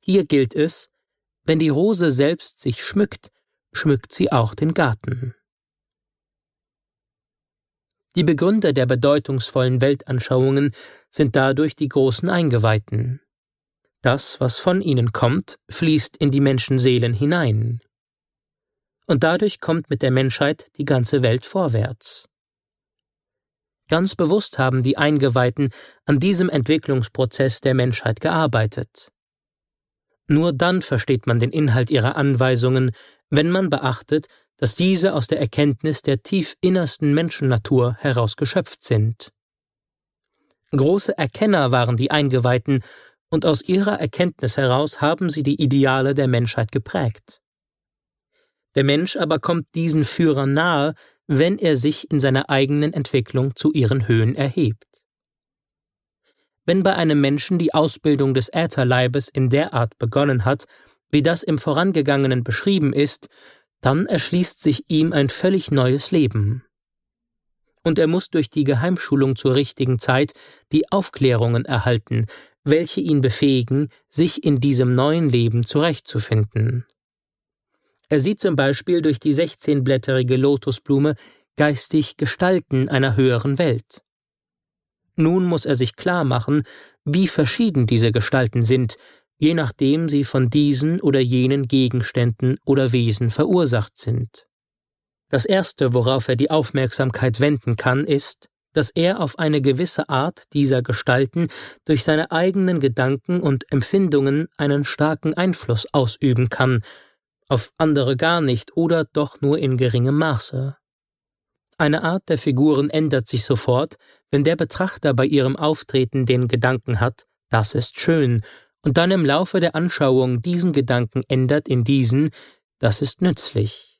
Hier gilt es, wenn die Rose selbst sich schmückt, schmückt sie auch den Garten. Die Begründer der bedeutungsvollen Weltanschauungen sind dadurch die großen Eingeweihten. Das, was von ihnen kommt, fließt in die Menschenseelen hinein. Und dadurch kommt mit der Menschheit die ganze Welt vorwärts. Ganz bewusst haben die Eingeweihten an diesem Entwicklungsprozess der Menschheit gearbeitet. Nur dann versteht man den Inhalt ihrer Anweisungen, wenn man beachtet, dass diese aus der Erkenntnis der tief innersten Menschennatur heraus geschöpft sind. Große Erkenner waren die Eingeweihten, und aus ihrer Erkenntnis heraus haben sie die Ideale der Menschheit geprägt. Der Mensch aber kommt diesen Führern nahe, wenn er sich in seiner eigenen Entwicklung zu ihren Höhen erhebt. Wenn bei einem Menschen die Ausbildung des Ätherleibes in der Art begonnen hat, wie das im Vorangegangenen beschrieben ist, dann erschließt sich ihm ein völlig neues Leben. Und er muss durch die Geheimschulung zur richtigen Zeit die Aufklärungen erhalten, welche ihn befähigen, sich in diesem neuen Leben zurechtzufinden. Er sieht zum Beispiel durch die 16-blätterige Lotusblume geistig Gestalten einer höheren Welt. Nun muss er sich klar machen, wie verschieden diese Gestalten sind, je nachdem sie von diesen oder jenen Gegenständen oder Wesen verursacht sind. Das Erste, worauf er die Aufmerksamkeit wenden kann, ist, dass er auf eine gewisse Art dieser Gestalten durch seine eigenen Gedanken und Empfindungen einen starken Einfluss ausüben kann, auf andere gar nicht oder doch nur in geringem Maße. Eine Art der Figuren ändert sich sofort, wenn der Betrachter bei ihrem Auftreten den Gedanken hat, das ist schön, und dann im Laufe der Anschauung diesen Gedanken ändert in diesen, das ist nützlich.